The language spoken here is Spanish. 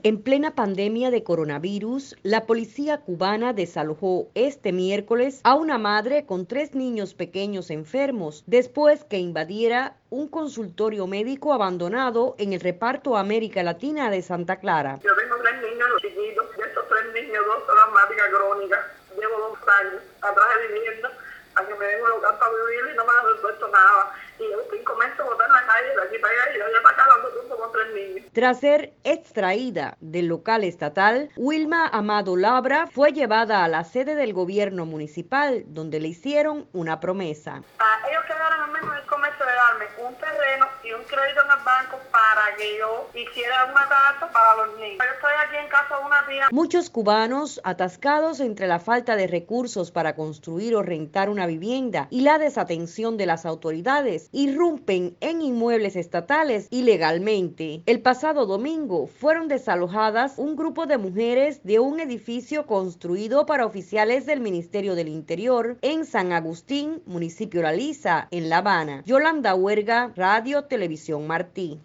En plena pandemia de coronavirus, la policía cubana desalojó este miércoles a una madre con 3 niños pequeños enfermos después que invadiera un consultorio médico abandonado en el reparto América Latina de Santa Clara. Yo tengo 3 niños chiquitos, de estos 3 niños, 2 son asmáticas crónicas. Llevo 2 años atrás de vivienda a que me den un lugar para vivir y no me han resuelto nada. Y yo 5 meses botar en la calle de aquí para allá y de allá para acá dando turno con 3 niños. Tras ser extraída del local estatal, Wilma Amado Labra fue llevada a la sede del gobierno municipal, donde le hicieron una promesa. Ellos quedaron al menos en el comercio de darme un terreno y un crédito en el banco para que yo hiciera una casa para los niños. Yo estoy aquí en casa de una tía. Muchos cubanos, atascados entre la falta de recursos para construir o rentar una vivienda y la desatención de las autoridades, irrumpen en inmuebles estatales ilegalmente. El pasado domingo fueron desalojadas un grupo de mujeres de un edificio construido para oficiales del Ministerio del Interior en San Agustín, municipio La Lisa, en La Habana. Yolanda Huerga, Radio Televisión Martí.